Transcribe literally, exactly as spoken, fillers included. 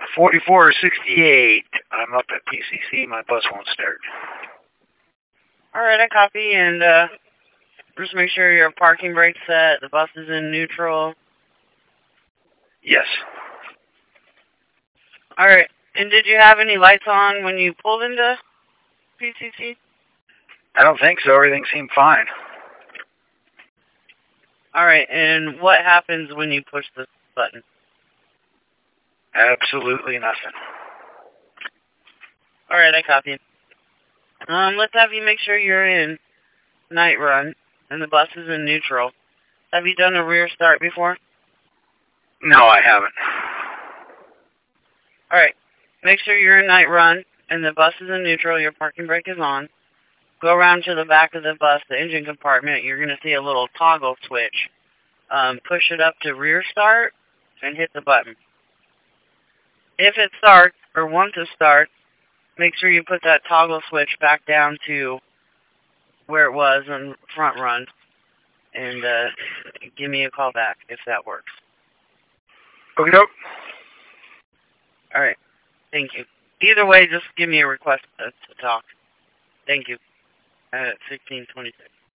forty-four sixty-eight. I'm up at P C C. My bus won't start. Alright, I copy, and uh, just make sure your parking brake's set, the bus is in neutral. Yes. Alright, and did you have any lights on when you pulled into P C C? I don't think so. Everything seemed fine. Alright, and what happens when you push this button? Absolutely nothing. Alright, I copy. Um, let's have you make sure you're in night run, and the bus is in neutral. Have you done a rear start before? No, I haven't. Alright, make sure you're in night run, and the bus is in neutral, your parking brake is on. Go around to the back of the bus, the engine compartment, you're going to see a little toggle switch. Um, push it up to rear start, and hit the button. If it starts, or once it starts, make sure you put that toggle switch back down to where it was in front run, and uh, give me a call back if that works. Okay, doke. Alright, thank you. Either way, just give me a request to, to talk. Thank you. At sixteen twenty-six.